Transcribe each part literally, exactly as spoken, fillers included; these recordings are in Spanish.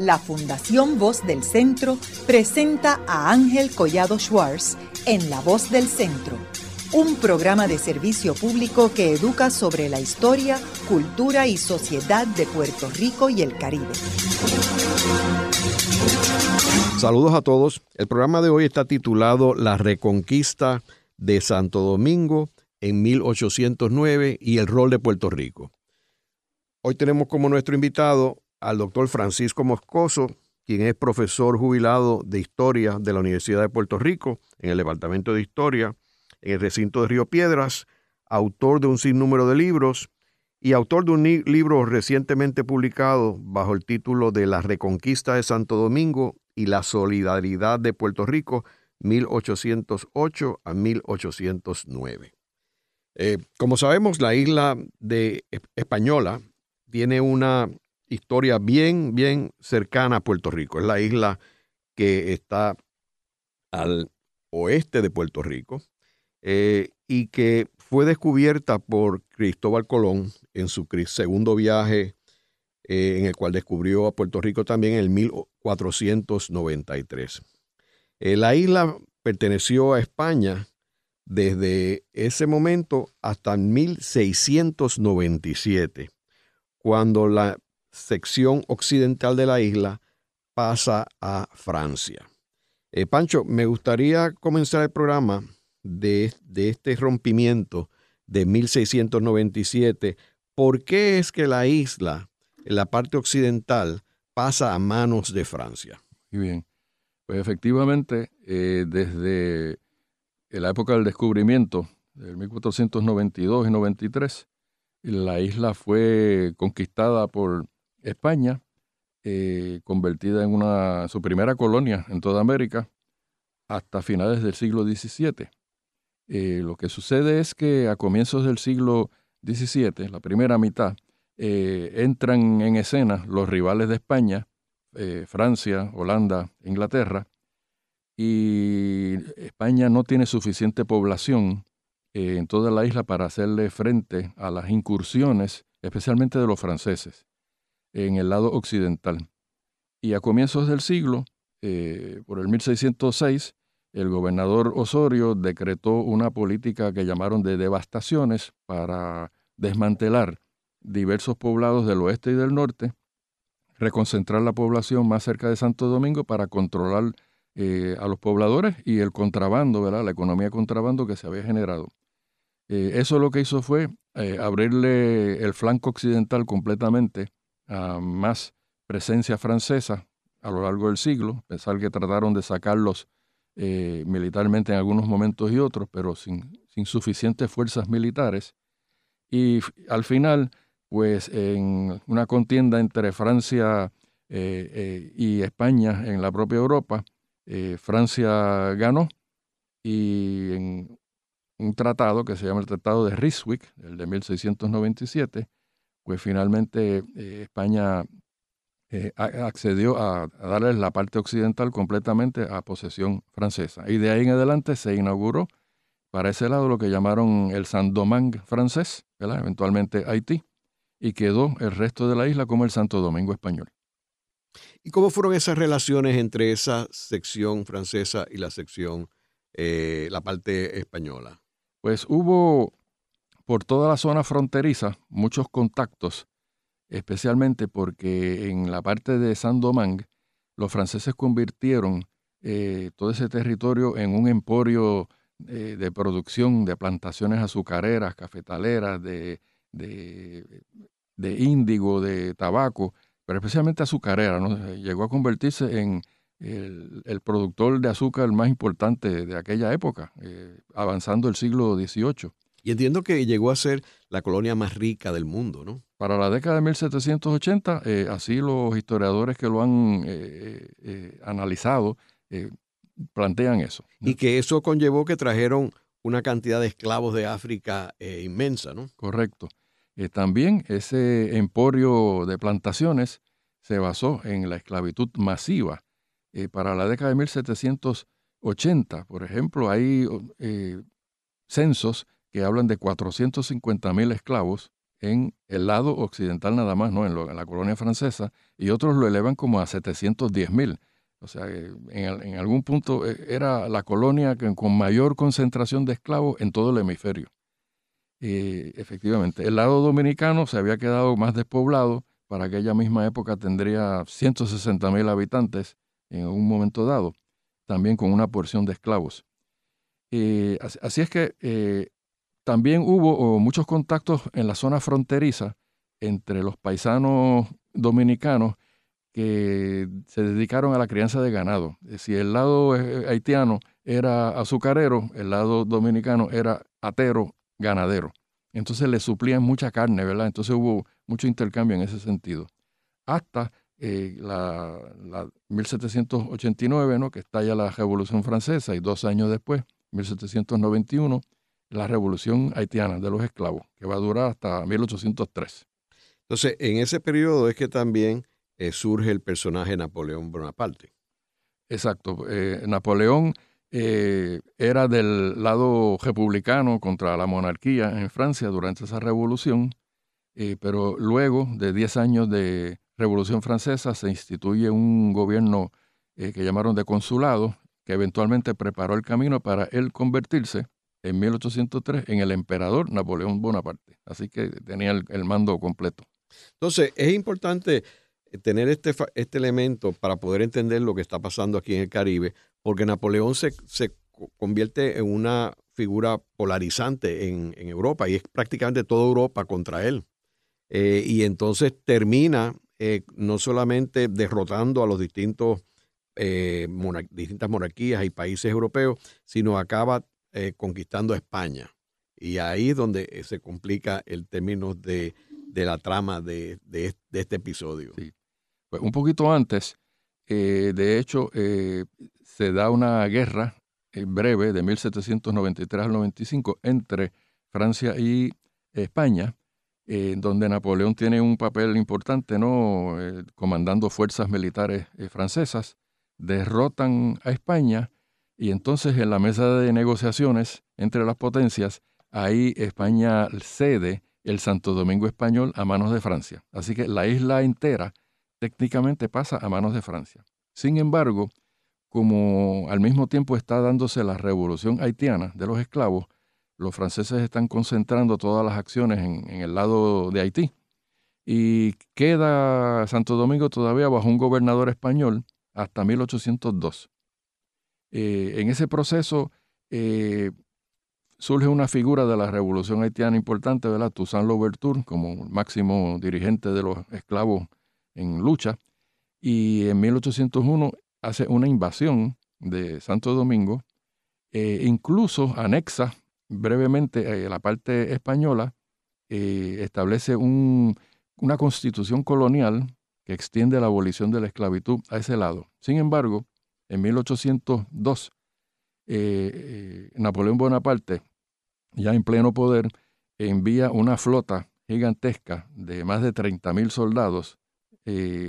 la Fundación Voz del Centro presenta a Ángel Collado Schwartz en La Voz del Centro, un programa de servicio público que educa sobre la historia, cultura y sociedad de Puerto Rico y el Caribe. Saludos a todos. El programa de hoy está titulado La Reconquista de Santo Domingo en mil ochocientos nueve y el rol de Puerto Rico. Hoy tenemos como nuestro invitado al doctor Francisco Moscoso, quien es profesor jubilado de Historia de la Universidad de Puerto Rico en el Departamento de Historia, en el recinto de Río Piedras, autor de un sinnúmero de libros y autor de un li- libro recientemente publicado bajo el título de La Reconquista de Santo Domingo y la Solidaridad de Puerto Rico, mil ochocientos ocho a mil ochocientos nueve. Eh, como sabemos, la isla de Española tiene una historia bien, bien cercana a Puerto Rico. Es la isla que está al oeste de Puerto Rico eh, y que fue descubierta por Cristóbal Colón en su segundo viaje, eh, en el cual descubrió a Puerto Rico también en el mil cuatrocientos noventa y tres. Eh, la isla perteneció a España desde ese momento hasta mil seiscientos noventa y siete, cuando la sección occidental de la isla pasa a Francia. Eh, Pancho, me gustaría comenzar el programa de, de este rompimiento de mil seiscientos noventa y siete. ¿Por qué es que la isla, en la parte occidental, pasa a manos de Francia? Muy bien. Pues efectivamente, eh, desde la época del descubrimiento, del mil cuatrocientos noventa y dos y noventa y tres, la isla fue conquistada por España, eh, convertida en una, su primera colonia en toda América, hasta finales del siglo diecisiete. Eh, lo que sucede es que a comienzos del siglo diecisiete, la primera mitad, eh, entran en escena los rivales de España, eh, Francia, Holanda, Inglaterra, y España no tiene suficiente población eh, en toda la isla para hacerle frente a las incursiones, especialmente de los franceses, en el lado occidental. Y a comienzos del siglo, eh, por el mil seiscientos seis, el gobernador Osorio decretó una política que llamaron de devastaciones para desmantelar diversos poblados del oeste y del norte, reconcentrar la población más cerca de Santo Domingo para controlar eh, a los pobladores y el contrabando, ¿verdad? La economía de contrabando que se había generado. Eh, eso lo que hizo fue eh, abrirle el flanco occidental completamente a más presencia francesa a lo largo del siglo, a pesar que trataron de sacarlos eh, militarmente en algunos momentos y otros, pero sin, sin suficientes fuerzas militares. Y f- al final, pues en una contienda entre Francia eh, eh, y España en la propia Europa, eh, Francia ganó y en un tratado que se llama el Tratado de Ryswick, el de mil seiscientos noventa y siete, pues finalmente eh, España eh, a- accedió a, a darles la parte occidental completamente a posesión francesa. Y de ahí en adelante se inauguró para ese lado lo que llamaron el Saint-Domingue francés, ¿verdad? Eventualmente Haití, y quedó el resto de la isla como el Santo Domingo español. ¿Y cómo fueron esas relaciones entre esa sección francesa y la sección, eh, la parte española? Pues hubo por toda la zona fronteriza muchos contactos, especialmente porque en la parte de Saint-Domingue los franceses convirtieron eh, todo ese territorio en un emporio eh, de producción de plantaciones azucareras, cafetaleras, de, de, de índigo, de tabaco, pero especialmente azucarera, ¿no? Llegó a convertirse en el, el productor de azúcar más importante de aquella época, eh, avanzando el siglo dieciocho. Y entiendo que llegó a ser la colonia más rica del mundo, ¿no? Para la década de mil setecientos ochenta, eh, así los historiadores que lo han eh, eh, analizado eh, plantean eso, ¿no? Y que eso conllevó que trajeron una cantidad de esclavos de África eh, inmensa, ¿no? Correcto. Eh, también ese emporio de plantaciones se basó en la esclavitud masiva. Eh, para la década de mil setecientos ochenta, por ejemplo, hay eh, censos que hablan de cuatrocientos cincuenta mil esclavos en el lado occidental nada más, ¿no? En, lo, en la colonia francesa, y otros lo elevan como a setecientos diez mil. O sea, en, en algún punto era la colonia que, con mayor concentración de esclavos en todo el hemisferio. Y efectivamente, el lado dominicano se había quedado más despoblado. Para aquella misma época tendría ciento sesenta mil habitantes en un momento dado, también con una porción de esclavos. Eh, así, así es que eh, también hubo oh, muchos contactos en la zona fronteriza entre los paisanos dominicanos que se dedicaron a la crianza de ganado. Si el lado eh, haitiano era azucarero, el lado dominicano era atero, ganadero. Entonces le suplían mucha carne, ¿verdad? Entonces hubo mucho intercambio en ese sentido. Hasta eh, la, la mil setecientos ochenta y nueve, ¿no? Que estalla la Revolución Francesa, y dos años después, mil setecientos noventa y uno, la Revolución Haitiana de los Esclavos, que va a durar hasta mil ochocientos tres. Entonces, en ese periodo es que también eh, surge el personaje Napoleón Bonaparte. Exacto. Eh, Napoleón eh, era del lado republicano contra la monarquía en Francia durante esa revolución, eh, pero luego de diez años de Revolución Francesa se instituye un gobierno eh, que llamaron de consulado, que eventualmente preparó el camino para él convertirse en mil ochocientos tres en el emperador Napoleón Bonaparte. Así que tenía el, el mando completo. Entonces, es importante tener este, este elemento para poder entender lo que está pasando aquí en el Caribe, porque Napoleón se, se convierte en una figura polarizante en, en Europa, y es prácticamente toda Europa contra él. Eh, y entonces termina eh, no solamente derrotando a los distintos eh, monar- distintas monarquías y países europeos, sino acaba eh, conquistando a España. Y ahí es donde eh, se complica el término de, de la trama de, de, de este episodio. Sí. Pues un poquito antes, eh, de hecho, eh, se da una guerra eh, breve de mil setecientos noventa y tres al noventa y cinco entre Francia y España, eh, donde Napoleón tiene un papel importante, ¿no? Eh, comandando fuerzas militares eh, francesas, derrotan a España, y entonces en la mesa de negociaciones entre las potencias, ahí España cede el Santo Domingo español a manos de Francia. Así que la isla entera técnicamente pasa a manos de Francia. Sin embargo, como al mismo tiempo está dándose la revolución haitiana de los esclavos, los franceses están concentrando todas las acciones en, en el lado de Haití, y queda Santo Domingo todavía bajo un gobernador español hasta mil ochocientos dos. Eh, en ese proceso eh, surge una figura de la revolución haitiana importante, ¿verdad? Toussaint Louverture, como máximo dirigente de los esclavos en lucha, y en mil ochocientos uno hace una invasión de Santo Domingo, eh, incluso anexa brevemente eh, la parte española, eh, establece un, una constitución colonial que extiende la abolición de la esclavitud a ese lado. Sin embargo, en mil ochocientos dos, eh, eh, Napoleón Bonaparte, ya en pleno poder, envía una flota gigantesca de más de treinta mil soldados eh,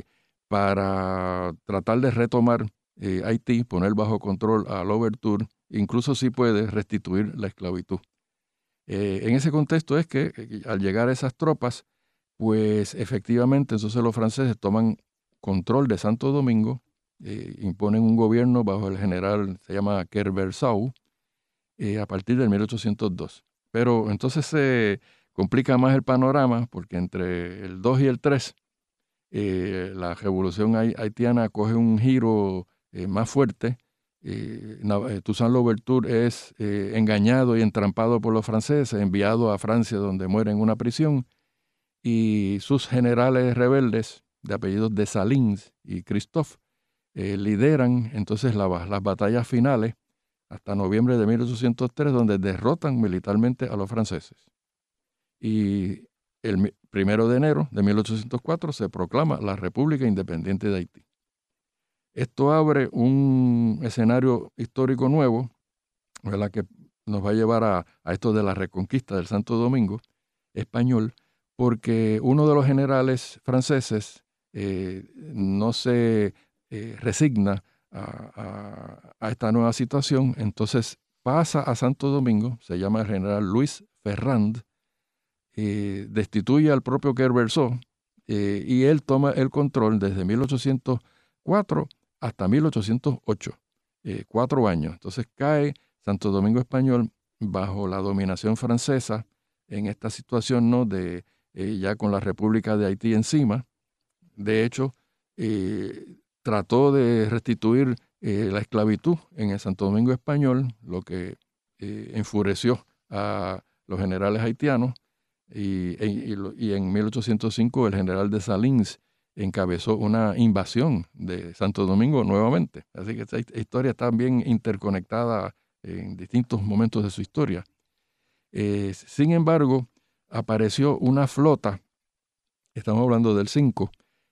para tratar de retomar eh, Haití, poner bajo control a Louverture, incluso si puede restituir la esclavitud. Eh, en ese contexto es que eh, al llegar esas tropas, pues efectivamente entonces los franceses toman control de Santo Domingo, eh, imponen un gobierno bajo el general, se llama Kerversau, eh, a partir del mil ochocientos dos. Pero entonces se complica más el panorama, porque entre el dos y el tres, eh, la revolución haitiana coge un giro eh, más fuerte. Eh, Toussaint Louverture es eh, engañado y entrampado por los franceses, enviado a Francia, donde muere en una prisión, y sus generales rebeldes, de apellidos Dessalines y Christophe, eh, lideran entonces la, las batallas finales hasta noviembre de mil ochocientos tres, donde derrotan militarmente a los franceses. Y el primero de enero de mil ochocientos cuatro se proclama la República Independiente de Haití. Esto abre un escenario histórico nuevo, ¿verdad?, que nos va a llevar a, a esto de la reconquista del Santo Domingo español, porque uno de los generales franceses eh, no se eh, resigna a, a, a esta nueva situación, entonces pasa a Santo Domingo, se llama el general Luis Ferrand, eh, destituye al propio Querversó eh, y él toma el control desde mil ochocientos cuatro hasta mil ochocientos ocho, eh, cuatro años. Entonces cae Santo Domingo Español bajo la dominación francesa en esta situación, ¿no?, de eh, ya con la República de Haití encima. De hecho, eh, trató de restituir eh, la esclavitud en el Santo Domingo Español, lo que eh, enfureció a los generales haitianos, y, y, y en mil ochocientos cinco el general Dessalines encabezó una invasión de Santo Domingo nuevamente. Así que esta historia está bien interconectada en distintos momentos de su historia. Eh, sin embargo, apareció una flota, estamos hablando del cinco,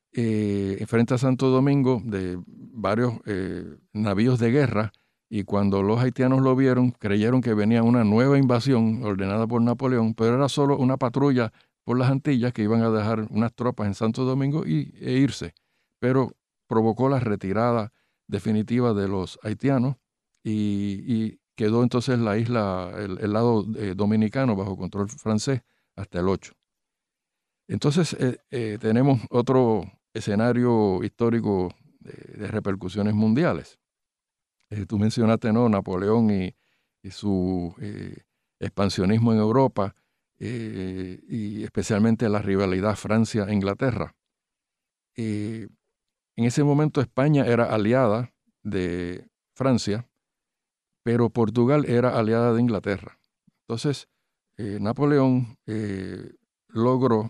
eh, frente a Santo Domingo, de varios eh, navíos de guerra, y cuando los haitianos lo vieron, creyeron que venía una nueva invasión ordenada por Napoleón, pero era solo una patrulla por las Antillas que iban a dejar unas tropas en Santo Domingo y, e irse. Pero provocó la retirada definitiva de los haitianos y, y quedó entonces la isla, el, el lado eh, dominicano bajo control francés hasta el ocho. Entonces eh, eh, tenemos otro escenario histórico de, de repercusiones mundiales. Eh, tú mencionaste, ¿no?, Napoleón y, y su eh, expansionismo en Europa, eh, y especialmente la rivalidad Francia-Inglaterra. Eh, en ese momento España era aliada de Francia, pero Portugal era aliada de Inglaterra. Entonces, eh, Napoleón eh, logró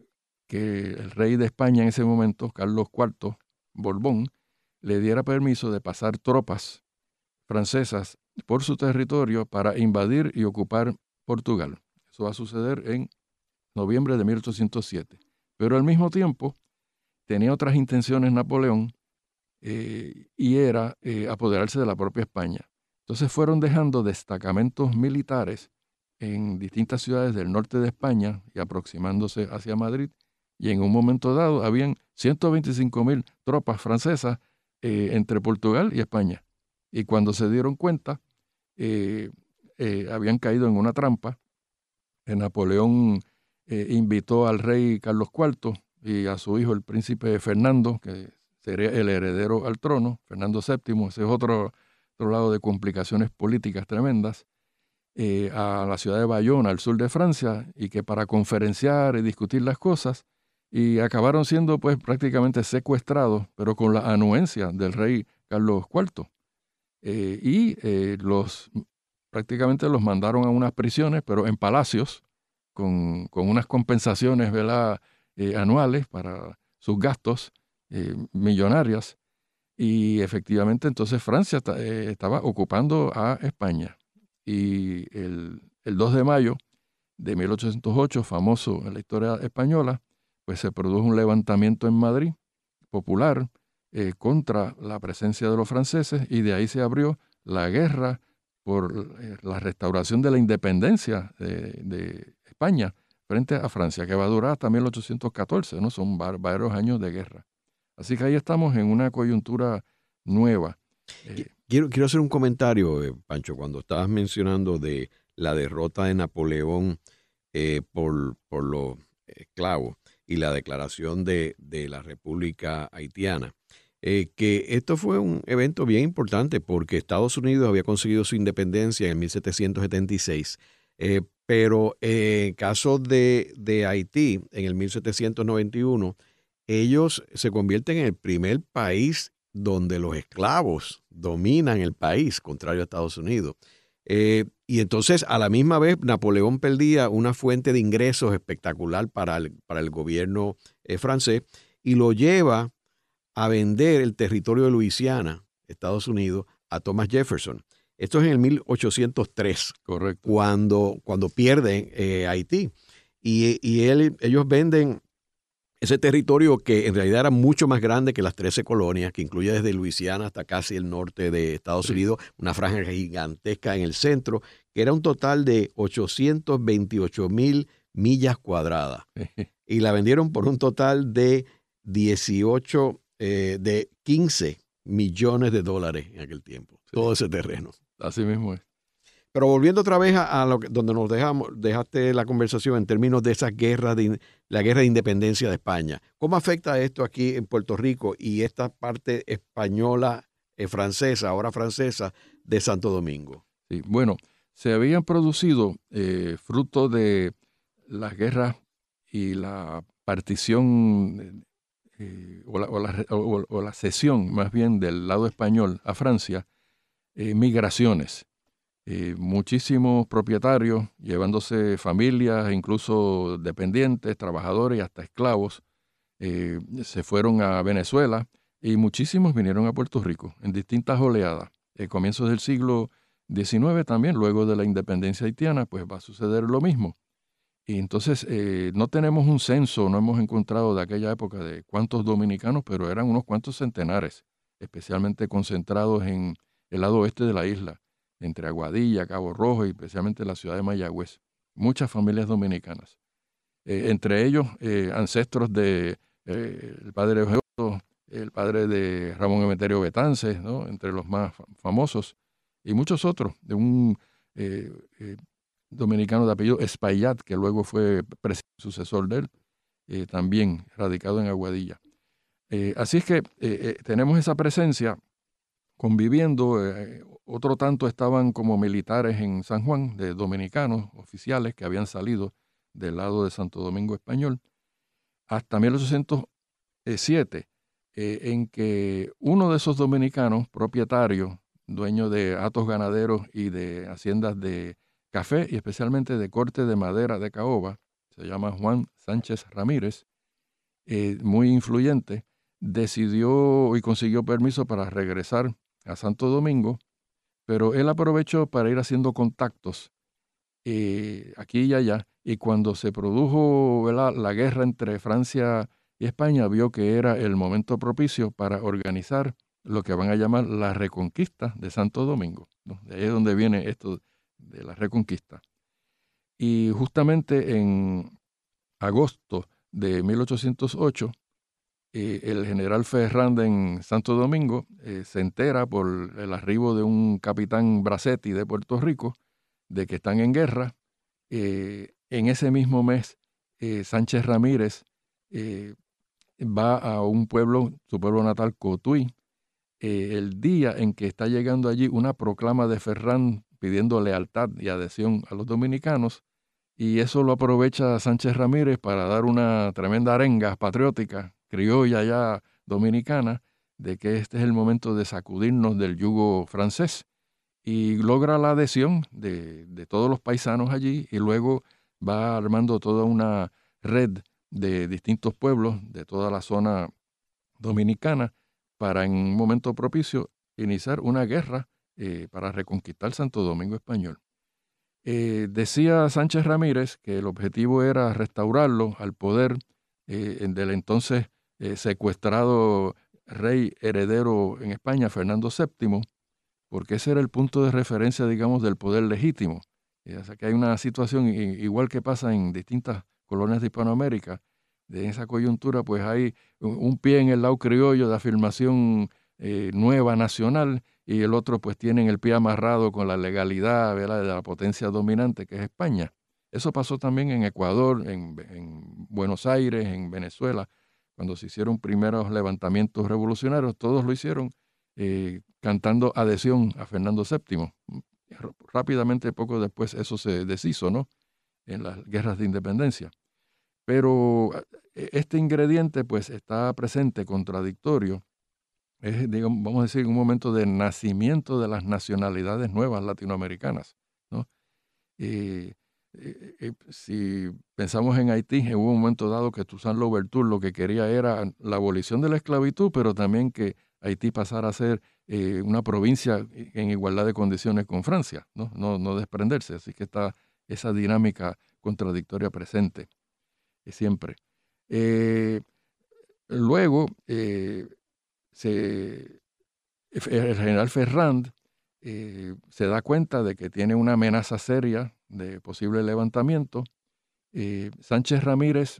que el rey de España en ese momento, Carlos cuarto Borbón, le diera permiso de pasar tropas francesas por su territorio para invadir y ocupar Portugal. Eso va a suceder en noviembre de mil ochocientos siete. Pero al mismo tiempo tenía otras intenciones Napoleón, eh, y era eh, apoderarse de la propia España. Entonces fueron dejando destacamentos militares en distintas ciudades del norte de España y aproximándose hacia Madrid, y en un momento dado habían ciento veinticinco mil tropas francesas eh, entre Portugal y España. Y cuando se dieron cuenta, eh, eh, habían caído en una trampa. Eh, Napoleón eh, invitó al rey Carlos cuarto y a su hijo, el príncipe Fernando, que sería el heredero al trono, Fernando séptimo, ese es otro, otro lado de complicaciones políticas tremendas, eh, a la ciudad de Bayona, al sur de Francia, y que para conferenciar y discutir las cosas, y acabaron siendo pues prácticamente secuestrados, pero con la anuencia del rey Carlos cuarto. Eh, y eh, los prácticamente los mandaron a unas prisiones, pero en palacios, con, con unas compensaciones, ¿verdad?, eh, anuales para sus gastos eh, millonarias. Y efectivamente entonces Francia eh, estaba ocupando a España. Y el, el dos de mayo de mil ochocientos ocho, famoso en la historia española, pues se produjo un levantamiento en Madrid popular, Eh, contra la presencia de los franceses, y de ahí se abrió la guerra por eh, la restauración de la independencia de, de España frente a Francia, que va a durar hasta mil ochocientos catorce, ¿no? Son varios años de guerra. Así que ahí estamos en una coyuntura nueva. Eh, quiero, quiero hacer un comentario, eh, Pancho, cuando estabas mencionando de la derrota de Napoleón eh, por, por los esclavos y la declaración de, de la República Haitiana. Eh, que esto fue un evento bien importante porque Estados Unidos había conseguido su independencia en mil setecientos setenta y seis, eh, pero eh, en caso de, de Haití, en el mil setecientos noventa y uno, ellos se convierten en el primer país donde los esclavos dominan el país, contrario a Estados Unidos. Eh, y entonces, a la misma vez, Napoleón perdía una fuente de ingresos espectacular para el, para el gobierno eh, francés, y lo lleva a vender el territorio de Luisiana, Estados Unidos, a Thomas Jefferson. Esto es en el mil ochocientos tres. Correcto. Cuando, cuando pierden eh, Haití. Y, y él, ellos venden ese territorio que en realidad era mucho más grande que las trece colonias, que incluye desde Luisiana hasta casi el norte de Estados sí. Unidos, una franja gigantesca en el centro, que era un total de ochocientos veintiocho mil millas cuadradas. Y la vendieron por un total de dieciocho Eh, de quince millones de dólares en aquel tiempo, sí. Todo ese terreno. Así mismo es. Pero volviendo otra vez a, a lo que, donde nos dejamos, dejaste la conversación en términos de esa guerra de la guerra de independencia de España. ¿Cómo afecta esto aquí en Puerto Rico y esta parte española, eh, francesa, ahora francesa, de Santo Domingo? Sí, bueno, se habían producido eh, fruto de las guerras y la partición eh, o, la, o, la, o, o la cesión más bien del lado español a Francia, eh, migraciones. Eh, muchísimos propietarios llevándose familias, incluso dependientes, trabajadores y hasta esclavos, eh, se fueron a Venezuela y muchísimos vinieron a Puerto Rico en distintas oleadas. Eh, comienzos del siglo diecinueve también, luego de la independencia haitiana, pues va a suceder lo mismo. Y entonces eh, no tenemos un censo, no hemos encontrado de aquella época de cuántos dominicanos, pero eran unos cuantos centenares, especialmente concentrados en el lado oeste de la isla, entre Aguadilla, Cabo Rojo y especialmente la ciudad de Mayagüez. Muchas familias dominicanas. Eh, entre ellos, eh, ancestros de eh, el padre Eugeo, el padre de Ramón Emeterio Betances, ¿no? Entre los más famosos, y muchos otros, de un eh, eh, dominicano de apellido Espaillat, que luego fue sucesor de él, eh, también radicado en Aguadilla. Eh, así es que eh, eh, tenemos esa presencia conviviendo. Eh, otro tanto estaban como militares en San Juan, de dominicanos oficiales que habían salido del lado de Santo Domingo Español, hasta mil ochocientos siete, eh, en que uno de esos dominicanos, propietarios, dueño de hatos ganaderos y de haciendas de café y especialmente de corte de madera de caoba, se llama Juan Sánchez Ramírez, eh, muy influyente, decidió y consiguió permiso para regresar a Santo Domingo, pero él aprovechó para ir haciendo contactos eh, aquí y allá, y cuando se produjo, ¿verdad?, la guerra entre Francia y España, vio que era el momento propicio para organizar lo que van a llamar la Reconquista de Santo Domingo, ¿no? De ahí es donde viene esto de la Reconquista. Y justamente en agosto de mil ochocientos ocho, eh, el general Ferrand en Santo Domingo eh, se entera por el arribo de un capitán Bracetti de Puerto Rico de que están en guerra. Eh, en ese mismo mes, eh, Sánchez Ramírez eh, va a un pueblo, su pueblo natal, Cotuí, eh, el día en que está llegando allí una proclama de Ferrand pidiendo lealtad y adhesión a los dominicanos, y eso lo aprovecha Sánchez Ramírez para dar una tremenda arenga patriótica, criolla ya dominicana, de que este es el momento de sacudirnos del yugo francés, y logra la adhesión de, de todos los paisanos allí, y luego va armando toda una red de distintos pueblos de toda la zona dominicana para en un momento propicio iniciar una guerra eh, para reconquistar Santo Domingo Español. Eh, decía Sánchez Ramírez que el objetivo era restaurarlo al poder eh, del entonces eh, secuestrado rey heredero en España, Fernando séptimo, porque ese era el punto de referencia, digamos, del poder legítimo. Eh, o sea, que hay una situación igual que pasa en distintas colonias de Hispanoamérica. De esa coyuntura, pues hay un, un pie en el lado criollo de afirmación eh, nueva, nacional, y el otro pues tienen el pie amarrado con la legalidad, ¿verdad?, de la potencia dominante que es España. Eso pasó también en Ecuador, en, en Buenos Aires, en Venezuela, cuando se hicieron primeros levantamientos revolucionarios, todos lo hicieron eh, cantando adhesión a Fernando séptimo. Rápidamente, poco después, eso se deshizo, ¿no?, en las guerras de independencia. Pero este ingrediente pues está presente, contradictorio. Es, digamos, vamos a decir, un momento de nacimiento de las nacionalidades nuevas latinoamericanas, ¿no? Eh, eh, eh, si pensamos en Haití, hubo un momento dado que Toussaint Louverture lo que quería era la abolición de la esclavitud, pero también que Haití pasara a ser eh, una provincia en igualdad de condiciones con Francia, ¿no? No, no desprenderse. Así que está esa dinámica contradictoria presente eh, siempre. Eh, luego, eh, se, el general Ferrand eh, se da cuenta de que tiene una amenaza seria de posible levantamiento. Eh, Sánchez Ramírez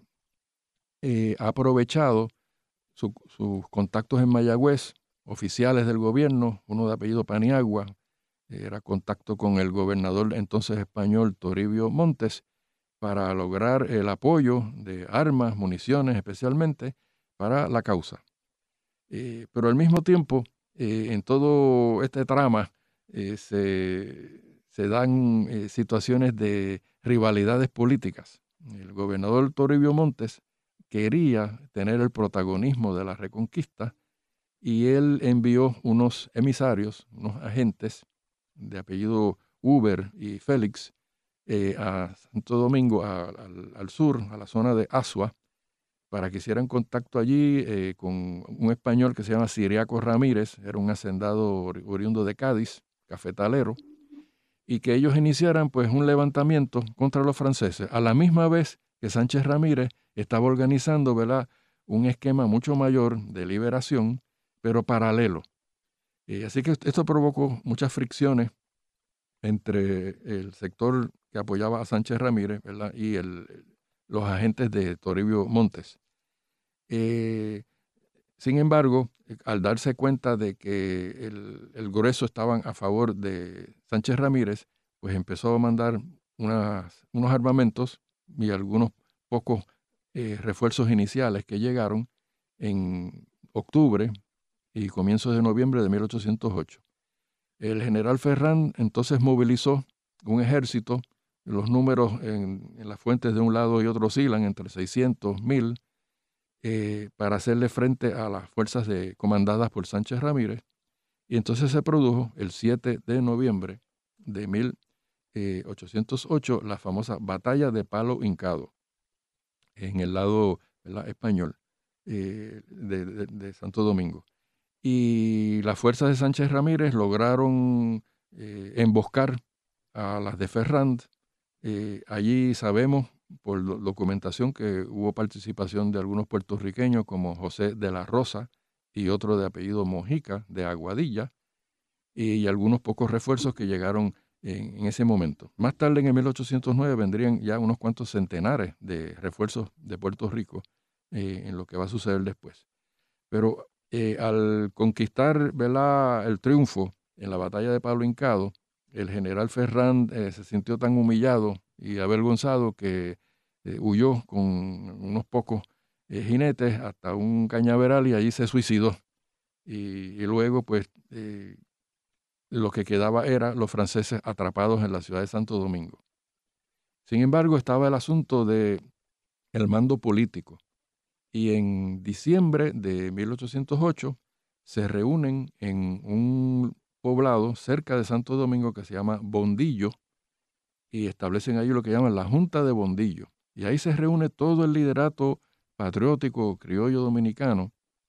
eh, ha aprovechado su, sus contactos en Mayagüez, oficiales del gobierno, uno de apellido Paniagua, era contacto con el gobernador entonces español Toribio Montes para lograr el apoyo de armas, municiones especialmente, para la causa. Eh, pero al mismo tiempo, eh, en todo este trama eh, se, se dan eh, situaciones de rivalidades políticas. El gobernador Toribio Montes quería tener el protagonismo de la reconquista y él envió unos emisarios, unos agentes de apellido Huber y Félix, eh, a Santo Domingo, a, al, al sur, a la zona de Azua, para que hicieran contacto allí eh, con un español que se llama Ciriaco Ramírez, era un hacendado oriundo de Cádiz, cafetalero, y que ellos iniciaran pues un levantamiento contra los franceses, a la misma vez que Sánchez Ramírez estaba organizando, ¿verdad?, un esquema mucho mayor de liberación, pero paralelo. Eh, así que esto provocó muchas fricciones entre el sector que apoyaba a Sánchez Ramírez, ¿verdad?, y el, los agentes de Toribio Montes. Eh, sin embargo, al darse cuenta de que el, el grueso estaban a favor de Sánchez Ramírez, pues empezó a mandar unas, unos armamentos y algunos pocos eh, refuerzos iniciales que llegaron en octubre y comienzos de noviembre de mil ochocientos ocho. El general Ferrán entonces movilizó un ejército. Los números en, en las fuentes de un lado y otro oscilan entre seiscientos, mil, eh, para hacerle frente a las fuerzas de, comandadas por Sánchez Ramírez. Y entonces se produjo el siete de noviembre de mil ochocientos ocho la famosa Batalla de Palo Hincado, en el lado, ¿verdad?, español eh, de, de, de Santo Domingo. Y las fuerzas de Sánchez Ramírez lograron eh, emboscar a las de Ferrand. Eh, allí sabemos por documentación que hubo participación de algunos puertorriqueños como José de la Rosa y otro de apellido Mojica, de Aguadilla, y, y algunos pocos refuerzos que llegaron en, en ese momento. Más tarde, en el mil ochocientos nueve, vendrían ya unos cuantos centenares de refuerzos de Puerto Rico eh, en lo que va a suceder después. Pero eh, al conquistar, ¿verdad?, el triunfo en la batalla de Palo Hincado, el general Ferrán eh, se sintió tan humillado y avergonzado que eh, huyó con unos pocos eh, jinetes hasta un cañaveral y allí se suicidó. Y, y luego, pues, eh, lo que quedaba era los franceses atrapados en la ciudad de Santo Domingo. Sin embargo, estaba el asunto del mando político. Y en diciembre de mil ochocientos ocho se reúnen en un poblado cerca de Santo Domingo que se llama Bondillo y establecen ahí lo que llaman la Junta de Bondillo. Y ahí se reúne todo el liderato patriótico criollo dominicano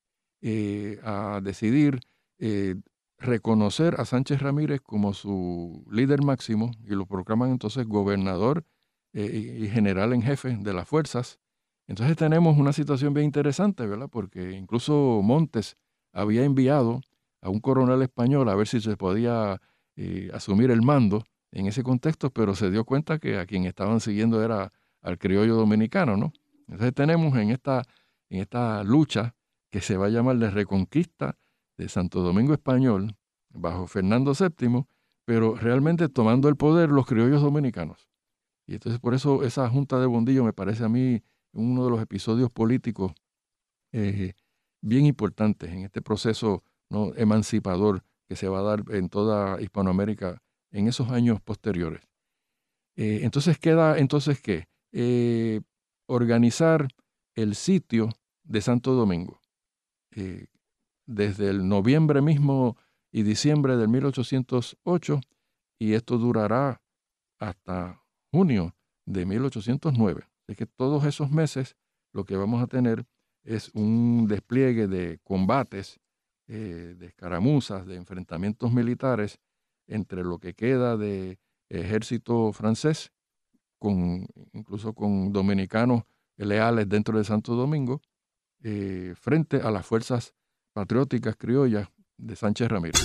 eh, a decidir eh, reconocer a Sánchez Ramírez como su líder máximo y lo proclaman entonces gobernador eh, y general en jefe de las fuerzas. Entonces tenemos una situación bien interesante, ¿verdad? Porque incluso Montes había enviado a un coronel español a ver si se podía eh, asumir el mando en ese contexto, pero se dio cuenta que a quien estaban siguiendo era al criollo dominicano, ¿no? Entonces tenemos en esta, en esta lucha que se va a llamar de reconquista de Santo Domingo Español bajo Fernando séptimo, pero realmente tomando el poder los criollos dominicanos. Y entonces por eso esa Junta de Bondillo me parece a mí uno de los episodios políticos eh, bien importantes en este proceso, ¿no?, emancipador que se va a dar en toda Hispanoamérica en esos años posteriores. Eh, entonces queda, entonces, ¿qué? Eh, organizar el sitio de Santo Domingo. Eh, desde el noviembre mismo y diciembre del mil ochocientos ocho, y esto durará hasta junio de mil ochocientos nueve. Es que todos esos meses lo que vamos a tener es un despliegue de combates, eh, de escaramuzas, de enfrentamientos militares entre lo que queda de ejército francés, con, incluso con dominicanos leales dentro de Santo Domingo, eh, frente a las fuerzas patrióticas criollas de Sánchez Ramírez.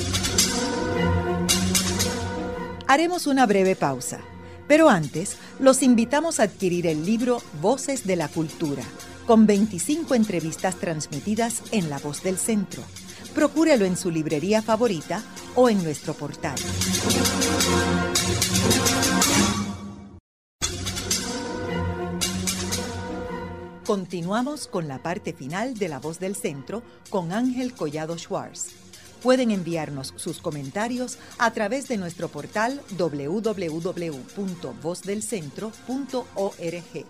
Haremos una breve pausa. Pero antes, los invitamos a adquirir el libro Voces de la Cultura, con veinticinco entrevistas transmitidas en La Voz del Centro. Procúrelo en su librería favorita o en nuestro portal. Continuamos con la parte final de La Voz del Centro con Ángel Collado Schwartz. Pueden enviarnos sus comentarios a través de nuestro portal doble u doble u doble u punto voz del centro punto org.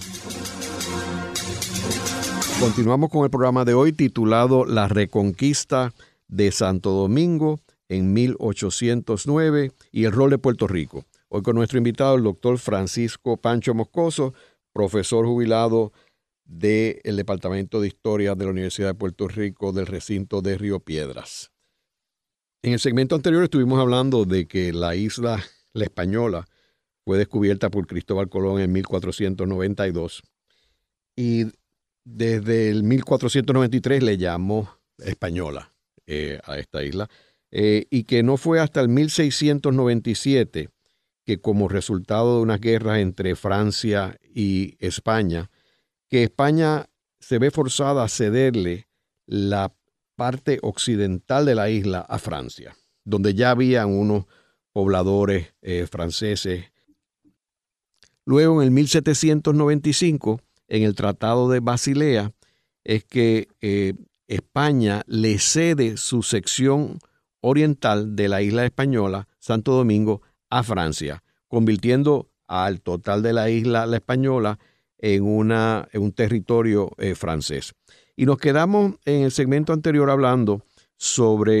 Continuamos con el programa de hoy titulado La Reconquista de Santo Domingo en mil ochocientos nueve y el rol de Puerto Rico. Hoy con nuestro invitado, el doctor Francisco Pancho Moscoso, profesor jubilado del Departamento de Historia de la Universidad de Puerto Rico del recinto de Río Piedras. En el segmento anterior estuvimos hablando de que la isla La Española fue descubierta por Cristóbal Colón en mil cuatrocientos noventa y dos y desde el mil cuatrocientos noventa y tres le llamó Española eh, a esta isla eh, y que no fue hasta el mil seiscientos noventa y siete que, como resultado de unas guerras entre Francia y España, que España se ve forzada a cederle la parte occidental de la isla a Francia, donde ya habían unos pobladores eh, franceses. Luego, en el mil setecientos noventa y cinco, en el Tratado de Basilea, es que eh, España le cede su sección oriental de la isla española, Santo Domingo, a Francia, convirtiendo al total de la isla La Española en, una, en un territorio eh, francés. Y nos quedamos en el segmento anterior hablando sobre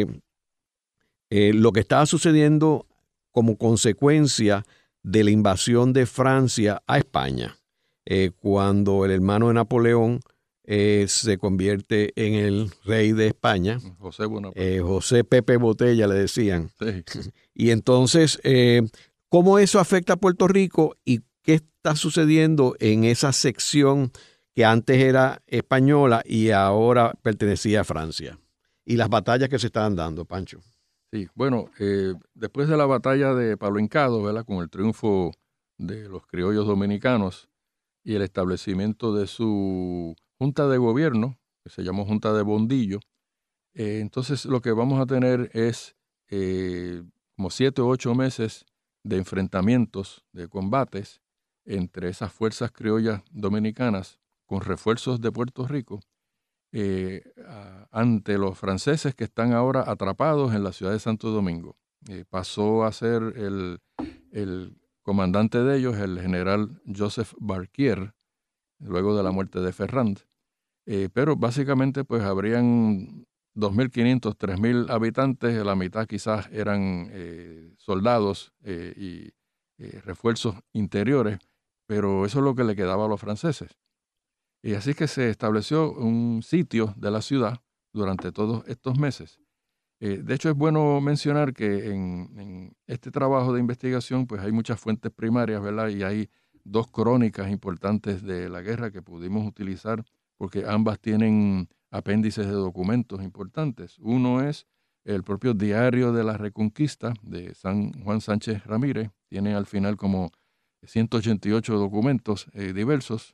eh, lo que estaba sucediendo como consecuencia de la invasión de Francia a España, eh, cuando el hermano de Napoleón eh, se convierte en el rey de España. José Bonaparte. Eh, José Pepe Botella le decían. Sí. Y entonces, eh, ¿cómo eso afecta a Puerto Rico y qué está sucediendo en esa sección que antes era española y ahora pertenecía a Francia? Y las batallas que se estaban dando, Pancho. Sí, bueno, eh, después de la batalla de Palo Hincado, ¿verdad?, con el triunfo de los criollos dominicanos y el establecimiento de su junta de gobierno, que se llamó Junta de Bondillo, eh, entonces lo que vamos a tener es eh, como siete o ocho meses de enfrentamientos, de combates entre esas fuerzas criollas dominicanas con refuerzos de Puerto Rico, Eh, a, ante los franceses que están ahora atrapados en la ciudad de Santo Domingo. Eh, pasó a ser el, el comandante de ellos, el general Joseph Barquier, luego de la muerte de Ferrand. Eh, pero básicamente pues habrían dos mil quinientos, tres mil habitantes, la mitad quizás eran eh, soldados eh, y eh, refuerzos interiores, pero eso es lo que le quedaba a los franceses. Y así que se estableció un sitio de la ciudad durante todos estos meses. Eh, de hecho, es bueno mencionar que en, en este trabajo de investigación pues hay muchas fuentes primarias, ¿verdad? Y hay dos crónicas importantes de la guerra que pudimos utilizar porque ambas tienen apéndices de documentos importantes. Uno es el propio Diario de la Reconquista de San Juan Sánchez Ramírez. Tiene al final como ciento ochenta y ocho documentos eh, diversos.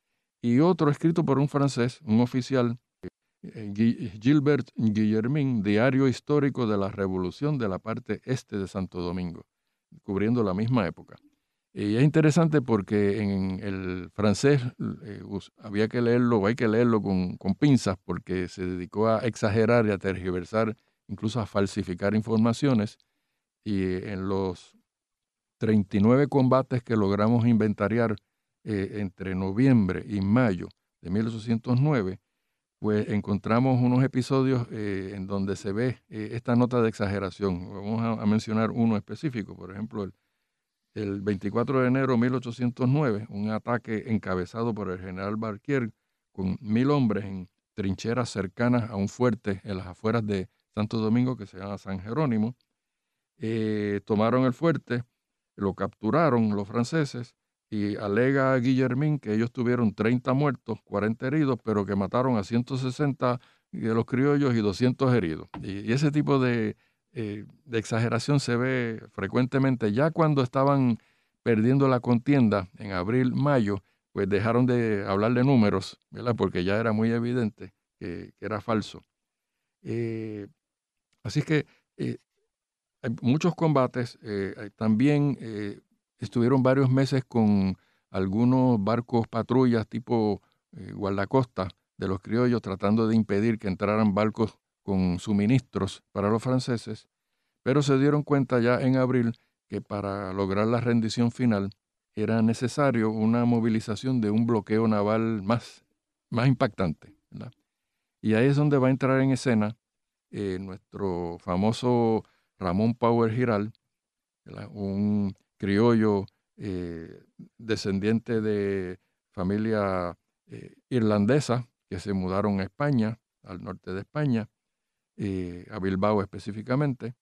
Y otro escrito por un francés, un oficial, eh, Gilbert Guillermin, Diario Histórico de la Revolución de la parte este de Santo Domingo, cubriendo la misma época. Y es interesante porque en el francés eh, había que leerlo, o hay que leerlo con, con pinzas, porque se dedicó a exagerar y a tergiversar, incluso a falsificar informaciones. Y en los treinta y nueve combates que logramos inventariar Eh, entre noviembre y mayo de mil ochocientos nueve, pues encontramos unos episodios eh, en donde se ve eh, esta nota de exageración. Vamos a, a mencionar uno específico, por ejemplo, el, el veinticuatro de enero de mil ochocientos nueve, un ataque encabezado por el general Barquier con mil hombres en trincheras cercanas a un fuerte en las afueras de Santo Domingo que se llama San Jerónimo. Eh, tomaron el fuerte, lo capturaron los franceses, y alega Guillermin que ellos tuvieron treinta muertos, cuarenta heridos, pero que mataron a ciento sesenta de los criollos y doscientos heridos. Y, y ese tipo de, eh, de exageración se ve frecuentemente. Ya cuando estaban perdiendo la contienda, en abril, mayo, pues dejaron de hablar de números, ¿verdad?, porque ya era muy evidente que, que era falso. Eh, así que eh, hay muchos combates. Eh, también eh, estuvieron varios meses con algunos barcos patrullas tipo eh, guardacosta de los criollos tratando de impedir que entraran barcos con suministros para los franceses, pero se dieron cuenta ya en abril que para lograr la rendición final era necesario una movilización de un bloqueo naval más, más impactante, ¿verdad? Y ahí es donde va a entrar en escena eh, nuestro famoso Ramón Power Giral, ¿verdad? Un criollo eh, descendiente de familia eh, irlandesa que se mudaron a España, al norte de España, eh, a Bilbao específicamente.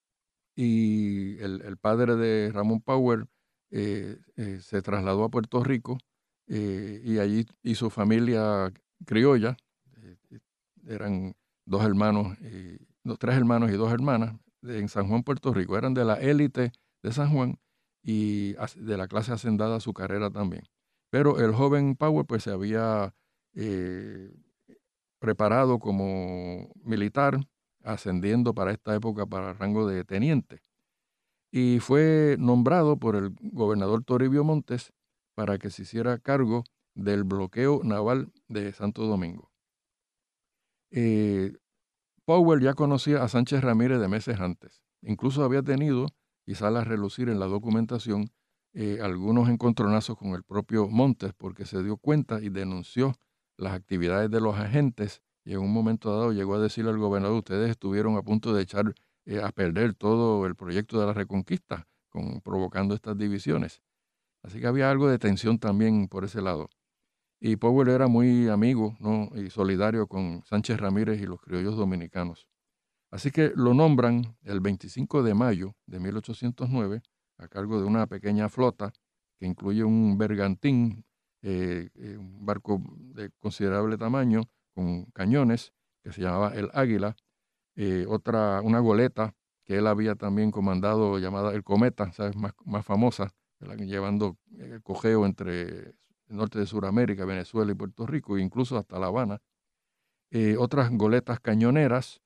Y el, el padre de Ramón Power eh, eh, se trasladó a Puerto Rico eh, y allí hizo familia criolla. Eh, eran dos hermanos, y, no, tres hermanos y dos hermanas en San Juan, Puerto Rico. Eran de la élite de San Juan y de la clase hacendada azucarera también. Pero el joven Power pues se había eh, preparado como militar, ascendiendo para esta época para el rango de teniente. Y fue nombrado por el gobernador Toribio Montes para que se hiciera cargo del bloqueo naval de Santo Domingo. Eh, Powell ya conocía a Sánchez Ramírez de meses antes. Incluso había tenido, y sale a relucir en la documentación, eh, algunos encontronazos con el propio Montes porque se dio cuenta y denunció las actividades de los agentes y en un momento dado llegó a decirle al gobernador: ustedes estuvieron a punto de echar eh, a perder todo el proyecto de la Reconquista, con, provocando estas divisiones. Así que había algo de tensión también por ese lado. Y Powell era muy amigo, ¿no?, y solidario con Sánchez Ramírez y los criollos dominicanos. Así que lo nombran el veinticinco de mayo de mil ochocientos nueve a cargo de una pequeña flota que incluye un bergantín, eh, eh, un barco de considerable tamaño con cañones que se llamaba el Águila, eh, otra, una goleta que él había también comandado llamada el Cometa, ¿sabes?, más, más famosa, ¿verdad?, llevando el cojeo entre el norte de Sudamérica, Venezuela y Puerto Rico, e incluso hasta La Habana, eh, otras goletas cañoneras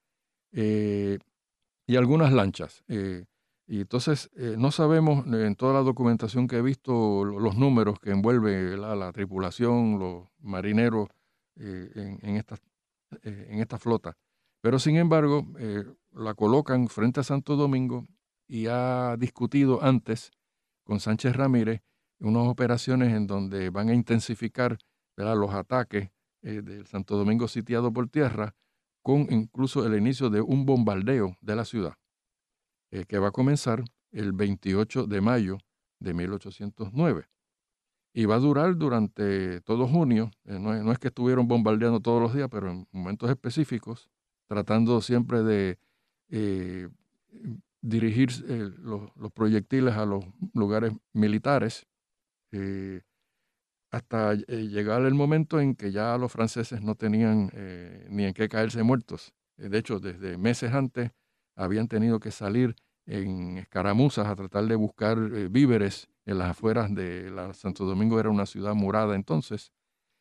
eh, y algunas lanchas. Eh, y entonces eh, no sabemos en toda la documentación que he visto los números que envuelve la, la tripulación, los marineros eh, en, en, esta, eh, en esta flota. Pero sin embargo, eh, la colocan frente a Santo Domingo y ha discutido antes con Sánchez Ramírez unas operaciones en donde van a intensificar, ¿verdad?, los ataques eh, del Santo Domingo sitiado por tierra, con incluso el inicio de un bombardeo de la ciudad, eh, que va a comenzar el veintiocho de mayo de mil ochocientos nueve. Y va a durar durante todo junio. Eh, no, es, no es que estuvieron bombardeando todos los días, pero en momentos específicos, tratando siempre de eh, dirigir eh, los, los proyectiles a los lugares militares, eh, hasta eh, llegar el momento en que ya los franceses no tenían eh, ni en qué caerse muertos. Eh, de hecho, desde meses antes habían tenido que salir en escaramuzas a tratar de buscar eh, víveres en las afueras de la, Santo Domingo. Era una ciudad murada entonces,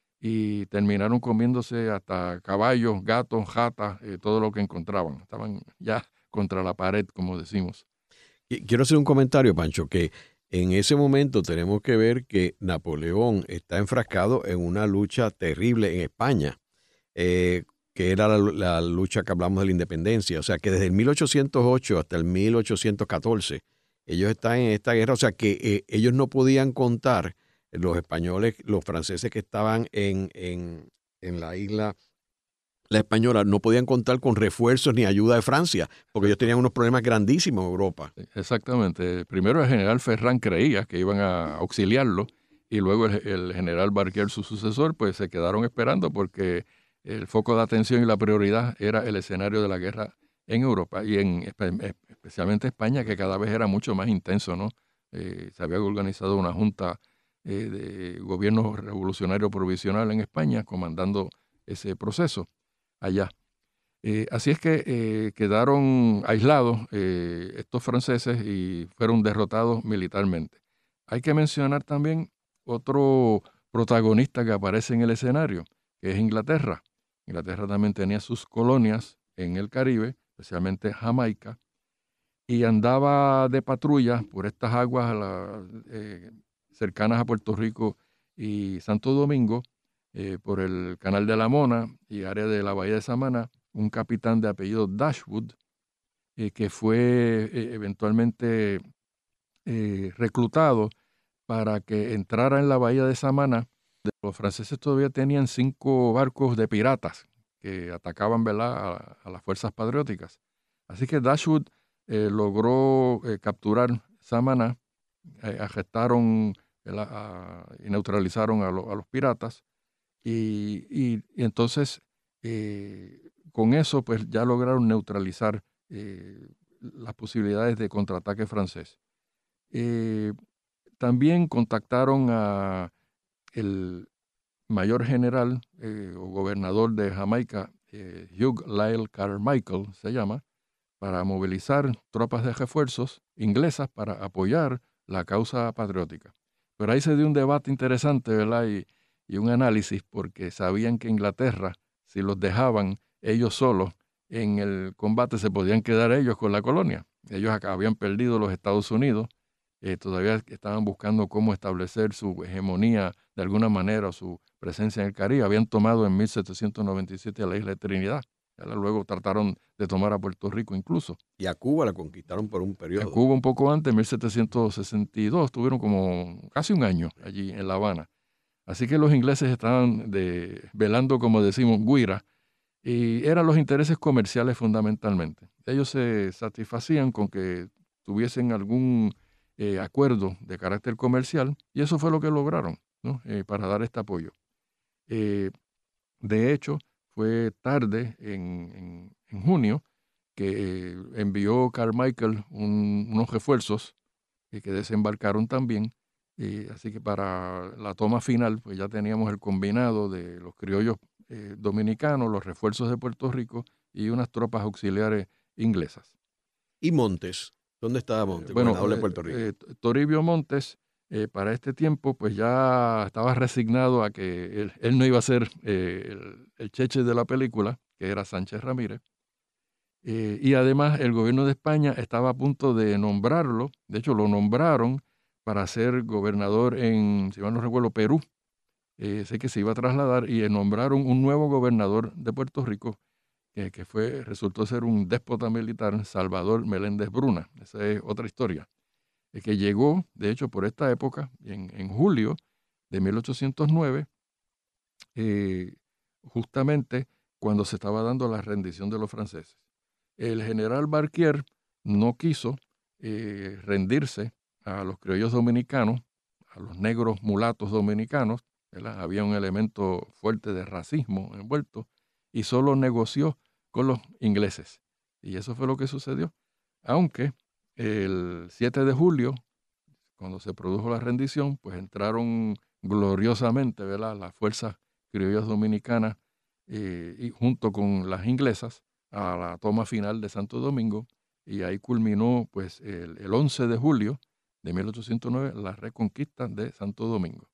y terminaron comiéndose hasta caballos, gatos, jatas, eh, todo lo que encontraban. Estaban ya contra la pared, como decimos. Quiero hacer un comentario, Pancho, que en ese momento tenemos que ver que Napoleón está enfrascado en una lucha terrible en España, eh, que era la, la lucha que hablamos de la independencia. O sea, que desde el mil ochocientos ocho hasta el mil ochocientos catorce, ellos están en esta guerra. O sea, que eh, ellos no podían contar, los españoles, los franceses que estaban en, en, en la isla la española, no podían contar con refuerzos ni ayuda de Francia, porque ellos tenían unos problemas grandísimos en Europa. Exactamente. Primero el general Ferrán creía que iban a auxiliarlo, y luego el, el general Barquier, su sucesor, pues se quedaron esperando porque el foco de atención y la prioridad era el escenario de la guerra en Europa, y en especialmente España, que cada vez era mucho más intenso, ¿no? Eh, se había organizado una junta eh, de gobierno revolucionario provisional en España, comandando ese proceso allá. Eh, así es que eh, quedaron aislados eh, estos franceses y fueron derrotados militarmente. Hay que mencionar también otro protagonista que aparece en el escenario, que es Inglaterra. Inglaterra también tenía sus colonias en el Caribe, especialmente Jamaica, y andaba de patrulla por estas aguas la, eh, cercanas a Puerto Rico y Santo Domingo, eh, por el Canal de la Mona y área de la Bahía de Samaná, un capitán de apellido Dashwood, eh, que fue eh, eventualmente eh, reclutado para que entrara en la Bahía de Samaná. Los franceses todavía tenían cinco barcos de piratas que atacaban, ¿verdad?, a, a las fuerzas patrióticas. Así que Dashwood eh, logró eh, capturar Samaná, eh, arrestaron a, y neutralizaron a, lo, a los piratas, y, y, y entonces eh, con eso pues ya lograron neutralizar eh, las posibilidades de contraataque francés. Eh, también contactaron a el mayor general eh, o gobernador de Jamaica, eh, Hugh Lyle Carmichael se llama, para movilizar tropas de refuerzos inglesas para apoyar la causa patriótica. Pero ahí se dio un debate interesante, ¿verdad? Y, y un análisis, porque sabían que Inglaterra, si los dejaban ellos solos en el combate, se podían quedar ellos con la colonia. Ellos habían perdido los Estados Unidos, eh, todavía estaban buscando cómo establecer su hegemonía de alguna manera, su presencia en el Caribe. Habían tomado en mil setecientos noventa y siete a la isla de Trinidad. Luego trataron de tomar a Puerto Rico incluso. Y a Cuba la conquistaron por un periodo. A Cuba un poco antes, en mil setecientos sesenta y dos, estuvieron como casi un año allí en La Habana. Así que los ingleses estaban de, velando, como decimos, guira, y eran los intereses comerciales fundamentalmente. Ellos se satisfacían con que tuviesen algún eh, acuerdo de carácter comercial, y eso fue lo que lograron, ¿no? eh, para dar este apoyo. Eh, de hecho, fue tarde, en, en, en junio, que eh, envió Carmichael un, unos refuerzos eh, que desembarcaron también. Eh, así que para la toma final, pues ya teníamos el combinado de los criollos eh, dominicanos, los refuerzos de Puerto Rico y unas tropas auxiliares inglesas. ¿Y Montes? ¿Dónde estaba Montes? Eh, bueno, gobernador de eh, Puerto Rico. eh, Toribio Montes, eh, para este tiempo, pues ya estaba resignado a que él, él no iba a ser eh, el, el cheche de la película, que era Sánchez Ramírez. Eh, y además el gobierno de España estaba a punto de nombrarlo, de hecho lo nombraron para ser gobernador en, si mal no recuerdo, Perú. Eh, sé que se iba a trasladar y nombraron un nuevo gobernador de Puerto Rico, eh, que fue, resultó ser un déspota militar, Salvador Meléndez Bruna. Esa es otra historia. Eh, que llegó, de hecho, por esta época, en, en julio de mil ochocientos nueve, eh, justamente cuando se estaba dando la rendición de los franceses. El general Barquier no quiso eh, rendirse a los criollos dominicanos, a los negros mulatos dominicanos, ¿verdad? Había un elemento fuerte de racismo envuelto, y solo negoció con los ingleses. Y eso fue lo que sucedió. Aunque el siete de julio, cuando se produjo la rendición, pues entraron gloriosamente, ¿verdad?, las fuerzas criollas dominicanas eh, y junto con las inglesas, a la toma final de Santo Domingo, y ahí culminó pues el, el once de julio de mil ochocientos nueve la reconquista de Santo Domingo.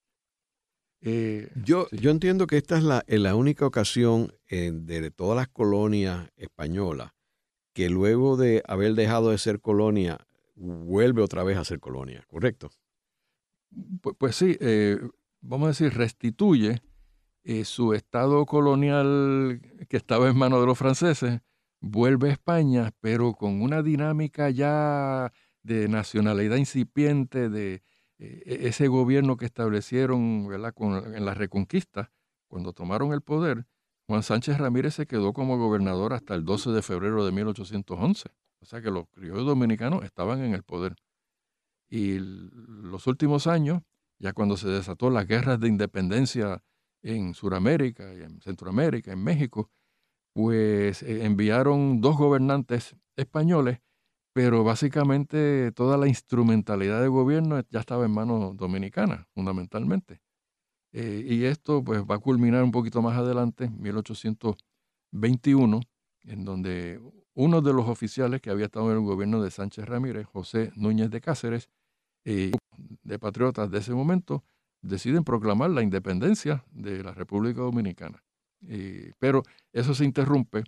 Eh, yo, sí. yo entiendo que esta es la, es la única ocasión eh, de todas las colonias españolas que luego de haber dejado de ser colonia vuelve otra vez a ser colonia, ¿correcto? Pues, pues sí, eh, vamos a decir, restituye Eh, su estado colonial que estaba en manos de los franceses, vuelve a España, pero con una dinámica ya de nacionalidad incipiente, de eh, ese gobierno que establecieron, ¿verdad?, con, en la Reconquista, cuando tomaron el poder. Juan Sánchez Ramírez se quedó como gobernador hasta el doce de febrero de mil ochocientos once. O sea que los criollos dominicanos estaban en el poder. Y los últimos años, ya cuando se desató las guerras de independencia en Sudamérica y en Centroamérica, en México, pues eh, enviaron dos gobernantes españoles, pero básicamente toda la instrumentalidad del gobierno ya estaba en manos dominicanas, fundamentalmente. Eh, y esto pues va a culminar un poquito más adelante, en mil ochocientos veintiuno, en donde uno de los oficiales que había estado en el gobierno de Sánchez Ramírez, José Núñez de Cáceres, eh, de patriotas de ese momento, deciden proclamar la independencia de la República Dominicana. Eh, pero eso se interrumpe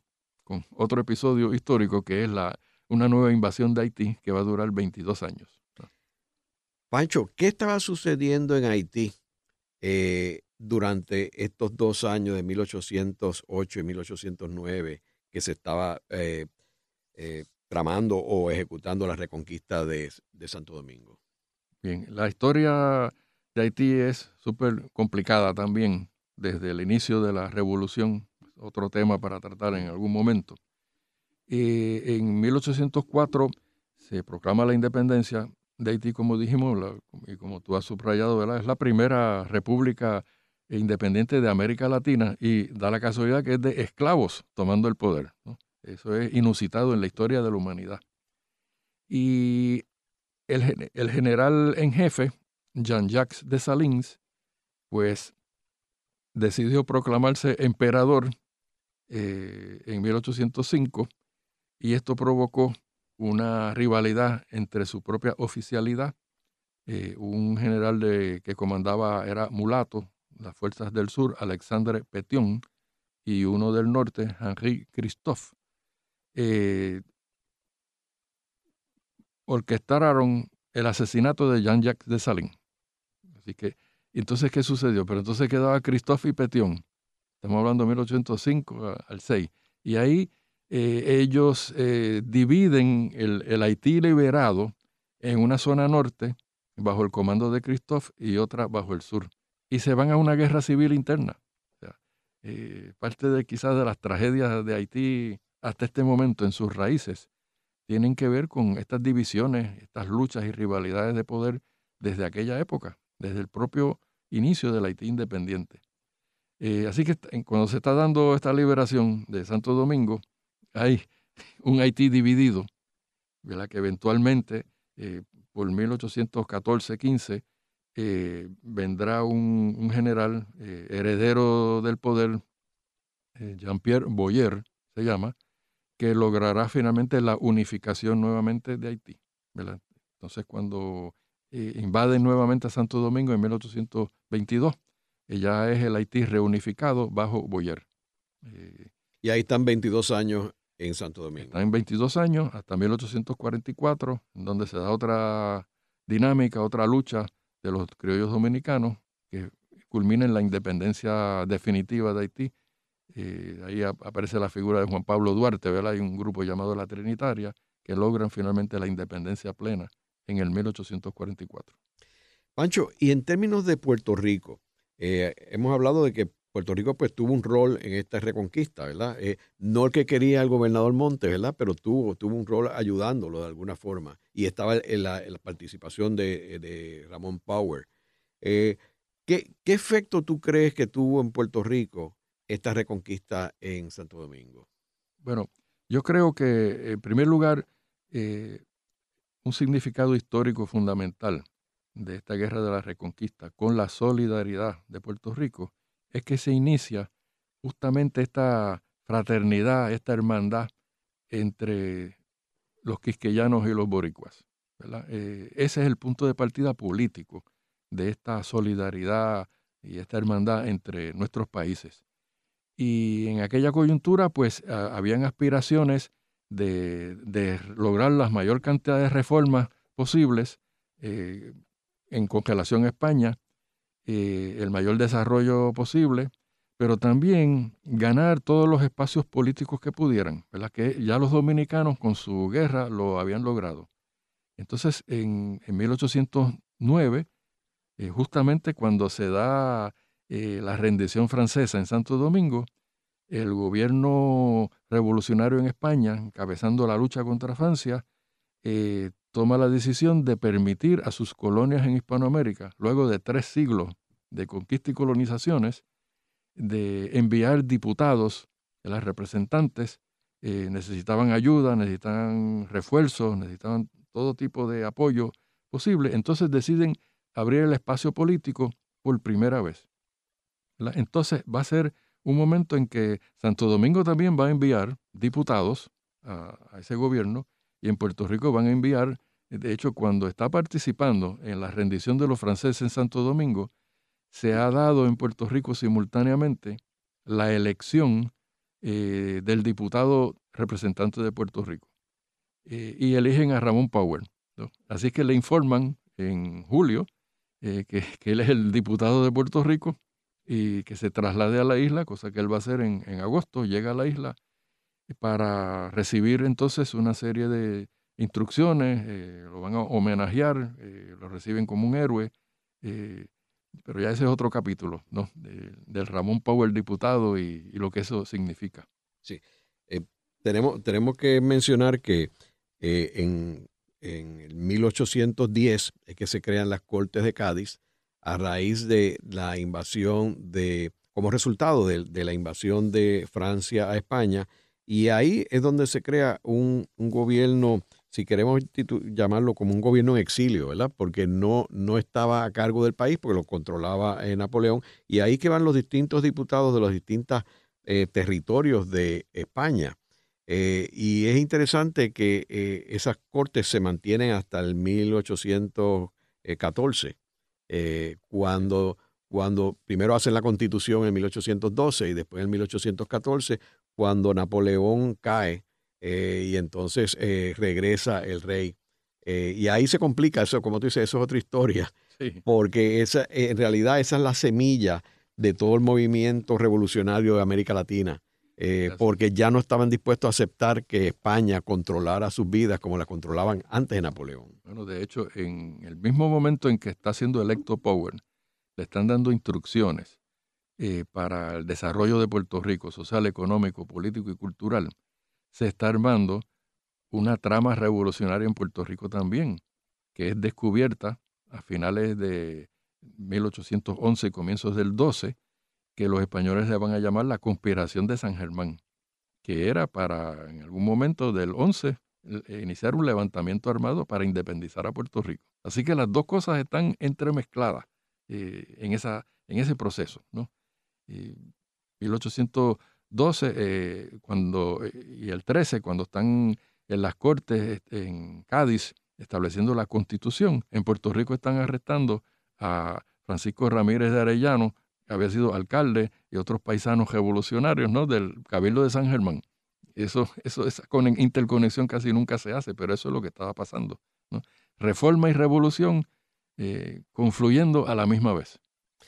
con otro episodio histórico que es la, una nueva invasión de Haití que va a durar veintidós años. Pancho, ¿qué estaba sucediendo en Haití eh, durante estos dos años de mil ochocientos ocho y mil ochocientos nueve que se estaba eh, eh, tramando o ejecutando la reconquista de, de Santo Domingo? Bien, la historia de Haití es súper complicada también desde el inicio de la revolución, otro tema para tratar en algún momento. Eh, en mil ochocientos cuatro se proclama la independencia de Haití, como dijimos, la, y como tú has subrayado, ¿verdad? Es la primera república independiente de América Latina y da la casualidad que es de esclavos tomando el poder, ¿no? Eso es inusitado en la historia de la humanidad. Y el, el general en jefe, Jean-Jacques Dessalines, pues decidió proclamarse emperador eh, en mil ochocientos cinco y esto provocó una rivalidad entre su propia oficialidad, eh, un general de, que comandaba, era mulato, las fuerzas del sur, Alexandre Pétion, y uno del norte, Henri Christophe, eh, orquestaron el asesinato de Jean-Jacques Dessalines. Así que, entonces, ¿qué sucedió? Pero entonces quedaba Christophe y Pétion. Estamos hablando de mil ochocientos cinco al seis. Y ahí eh, ellos eh, dividen el, el Haití liberado en una zona norte, bajo el comando de Christophe, y otra bajo el sur. Y se van a una guerra civil interna. O sea, eh, parte de quizás de las tragedias de Haití hasta este momento en sus raíces tienen que ver con estas divisiones, estas luchas y rivalidades de poder desde aquella época, desde el propio inicio del Haití independiente. Eh, así que cuando se está dando esta liberación de Santo Domingo, hay un Haití dividido, ¿verdad? Que eventualmente, eh, por mil ochocientos catorce quince, eh, vendrá un, un general eh, heredero del poder, eh, Jean-Pierre Boyer, se llama, que logrará finalmente la unificación nuevamente de Haití, ¿verdad? Entonces, cuando eh, invaden nuevamente a Santo Domingo en mil ochocientos veintidós, eh, ya es el Haití reunificado bajo Boyer. Eh, y ahí están veintidós años en Santo Domingo. Están en veintidós años hasta mil ochocientos cuarenta y cuatro, en donde se da otra dinámica, otra lucha de los criollos dominicanos que culmina en la independencia definitiva de Haití. Eh, ahí aparece la figura de Juan Pablo Duarte, ¿verdad? Hay un grupo llamado La Trinitaria que logran finalmente la independencia plena en el mil ochocientos cuarenta y cuatro. Pancho, y en términos de Puerto Rico, eh, hemos hablado de que Puerto Rico pues tuvo un rol en esta reconquista, ¿verdad? Eh, no el que quería el gobernador Montes, ¿verdad? Pero tuvo, tuvo un rol ayudándolo de alguna forma. Y estaba en la, en la participación de, de Ramón Power. Eh, ¿qué, ¿Qué efecto tú crees que tuvo en Puerto Rico esta reconquista en Santo Domingo? Bueno, yo creo que, en primer lugar, eh, un significado histórico fundamental de esta guerra de la reconquista con la solidaridad de Puerto Rico es que se inicia justamente esta fraternidad, esta hermandad entre los quisqueyanos y los boricuas, ¿verdad? Eh, ese es el punto de partida político de esta solidaridad y esta hermandad entre nuestros países. Y en aquella coyuntura, pues, a, habían aspiraciones de, de lograr la mayor cantidad de reformas posibles eh, en congelación a España, eh, el mayor desarrollo posible, pero también ganar todos los espacios políticos que pudieran, ¿verdad? Que ya los dominicanos con su guerra lo habían logrado. Entonces, en, en mil ochocientos nueve, eh, justamente cuando se da eh, la rendición francesa en Santo Domingo, el gobierno revolucionario en España, encabezando la lucha contra Francia, eh, toma la decisión de permitir a sus colonias en Hispanoamérica, luego de tres siglos de conquista y colonizaciones, de enviar diputados, las representantes eh, necesitaban ayuda, necesitaban refuerzos, necesitaban todo tipo de apoyo posible. Entonces deciden abrir el espacio político por primera vez. ¿Verdad? Entonces va a ser un momento en que Santo Domingo también va a enviar diputados a, a ese gobierno y en Puerto Rico van a enviar, de hecho, cuando está participando en la rendición de los franceses en Santo Domingo, se ha dado en Puerto Rico simultáneamente la elección eh, del diputado representante de Puerto Rico. Eh, y eligen a Ramón Powell, ¿no? Así que le informan en julio eh, que, que él es el diputado de Puerto Rico y que se traslade a la isla, cosa que él va a hacer en, en agosto. Llega a la isla para recibir entonces una serie de instrucciones, eh, lo van a homenajear, eh, lo reciben como un héroe, eh, pero ya ese es otro capítulo, ¿no? De, del Ramón Powell diputado y, y lo que eso significa. Sí, eh, tenemos, tenemos que mencionar que eh, en, en el mil ochocientos diez es que se crean las Cortes de Cádiz a raíz de la invasión de, como resultado de, de la invasión de Francia a España, y ahí es donde se crea un, un gobierno, si queremos llamarlo como un gobierno en exilio, ¿verdad? Porque no, no estaba a cargo del país, porque lo controlaba eh, Napoleón, y ahí que van los distintos diputados de los distintos eh, territorios de España. Eh, y es interesante que eh, esas cortes se mantienen hasta el mil ochocientos catorce, eh, cuando, cuando primero hacen la Constitución en mil ochocientos doce y después en mil ochocientos catorce, cuando Napoleón cae eh, y entonces eh, regresa el rey. Eh, y ahí se complica eso, como tú dices, eso es otra historia, sí. Porque esa, en realidad esa es la semilla de todo el movimiento revolucionario de América Latina, eh, porque ya no estaban dispuestos a aceptar que España controlara sus vidas como la controlaban antes de Napoleón. Bueno, de hecho, en el mismo momento en que está siendo electo Powell, le están dando instrucciones Eh, para el desarrollo de Puerto Rico, social, económico, político y cultural, se está armando una trama revolucionaria en Puerto Rico también, que es descubierta a finales de mil ochocientos once y comienzos del doce, que los españoles le van a llamar la conspiración de San Germán, que era para, en algún momento del once, iniciar un levantamiento armado para independizar a Puerto Rico. Así que las dos cosas están entremezcladas eh, en, esa, en ese proceso, ¿no? Y mil ochocientos doce eh, cuando, y el trece, cuando están en las Cortes en Cádiz estableciendo la Constitución, en Puerto Rico están arrestando a Francisco Ramírez de Arellano, que había sido alcalde, y otros paisanos revolucionarios, ¿no?, del Cabildo de San Germán. Eso, eso, esa interconexión casi nunca se hace, pero eso es lo que estaba pasando, ¿no? Reforma y revolución eh, confluyendo a la misma vez.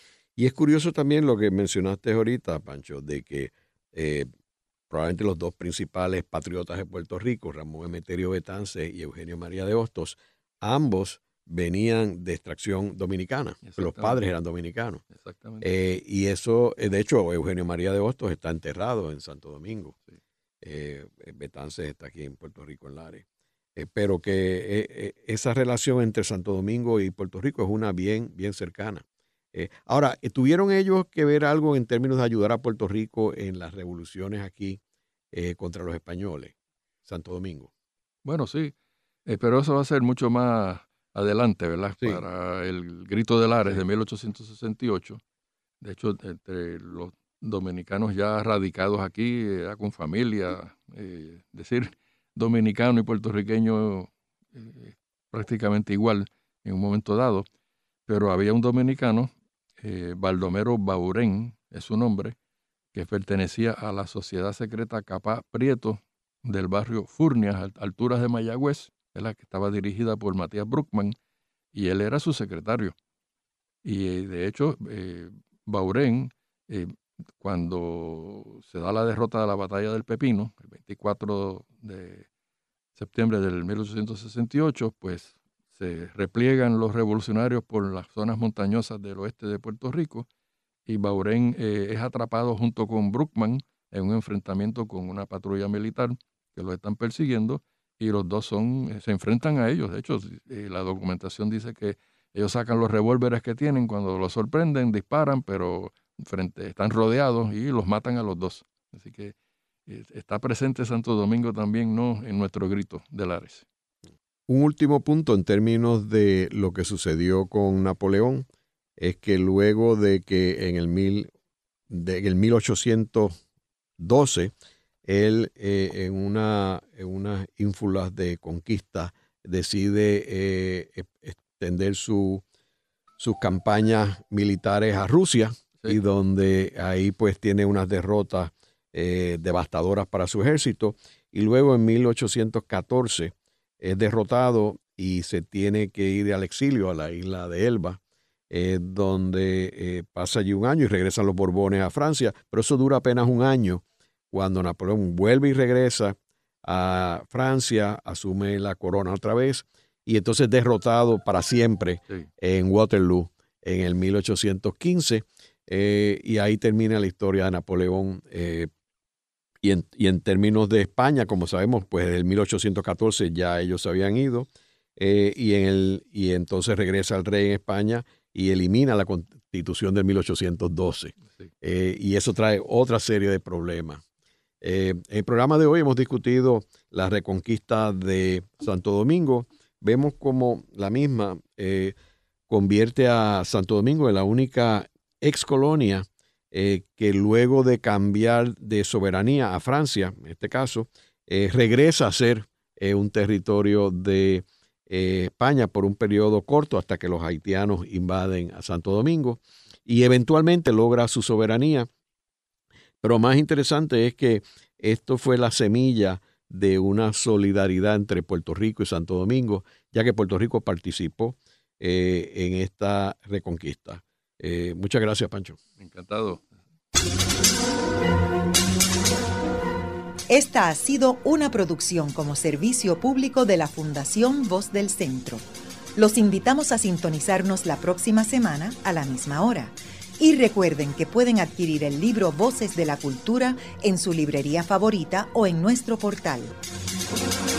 Y es curioso también lo que mencionaste ahorita, Pancho, de que eh, probablemente los dos principales patriotas de Puerto Rico, Ramón Emeterio Betance y Eugenio María de Hostos, ambos venían de extracción dominicana. Los padres eran dominicanos. Exactamente. Eh, y eso, de hecho, Eugenio María de Hostos está enterrado en Santo Domingo. Sí. Eh, Betance está aquí en Puerto Rico, en Lares. Eh, pero que eh, esa relación entre Santo Domingo y Puerto Rico es una bien, bien cercana. Eh, ahora, ¿tuvieron ellos que ver algo en términos de ayudar a Puerto Rico en las revoluciones aquí eh, contra los españoles, Santo Domingo? Bueno, sí, eh, pero eso va a ser mucho más adelante, ¿verdad? Sí. Para el Grito de Lares, sí, de mil ochocientos sesenta y ocho. De hecho, entre los dominicanos ya radicados aquí, ya con familia, eh, decir dominicano y puertorriqueño eh, prácticamente igual en un momento dado, pero había un dominicano, eh, Baldomero Baurén, es su nombre, que pertenecía a la Sociedad Secreta Capá Prieto del barrio Furnias, alturas de Mayagüez, la que estaba dirigida por Matías Bruckman, y él era su secretario. Y de hecho, eh, Baurén, eh, cuando se da la derrota de la batalla del Pepino, el veinticuatro de septiembre del mil ochocientos sesenta y ocho, pues se repliegan los revolucionarios por las zonas montañosas del oeste de Puerto Rico, y Baurén eh, es atrapado junto con Bruckman en un enfrentamiento con una patrulla militar que los están persiguiendo, y los dos son, eh, se enfrentan a ellos. De hecho, eh, la documentación dice que ellos sacan los revólveres que tienen, cuando los sorprenden, disparan, pero frente, están rodeados y los matan a los dos. Así que eh, está presente Santo Domingo también, ¿no?, en nuestro Grito de Lares. Un último punto en términos de lo que sucedió con Napoleón es que luego de que en el, mil, de, en el mil ochocientos doce él eh, en una en unas ínfulas de conquista decide eh, extender su, sus campañas militares a Rusia, sí, y donde ahí pues tiene unas derrotas eh, devastadoras para su ejército, y luego en mil ochocientos catorce es derrotado y se tiene que ir al exilio a la isla de Elba, eh, donde eh, pasa allí un año y regresan los Borbones a Francia, pero eso dura apenas un año. Cuando Napoleón vuelve y regresa a Francia, asume la corona otra vez, y entonces derrotado para siempre sí. en Waterloo en el mil ochocientos quince, eh, y ahí termina la historia de Napoleón. Eh, y, en, y en términos de España, como sabemos, pues en el mil ochocientos catorce ya ellos se habían ido, eh, y, en el, y entonces regresa el rey en España y elimina la Constitución del mil ochocientos doce. Sí. Eh, y eso trae otra serie de problemas. Eh, en el programa de hoy hemos discutido la reconquista de Santo Domingo. Vemos como la misma eh, convierte a Santo Domingo en la única excolonia eh, que luego de cambiar de soberanía a Francia, en este caso, eh, regresa a ser eh, un territorio de eh, España por un periodo corto hasta que los haitianos invaden a Santo Domingo y eventualmente logra su soberanía. Pero más interesante es que esto fue la semilla de una solidaridad entre Puerto Rico y Santo Domingo, ya que Puerto Rico participó eh, en esta reconquista. Eh, muchas gracias, Pancho. Encantado. Esta ha sido una producción como servicio público de la Fundación Voz del Centro. Los invitamos a sintonizarnos la próxima semana a la misma hora. Y recuerden que pueden adquirir el libro Voces de la Cultura en su librería favorita o en nuestro portal.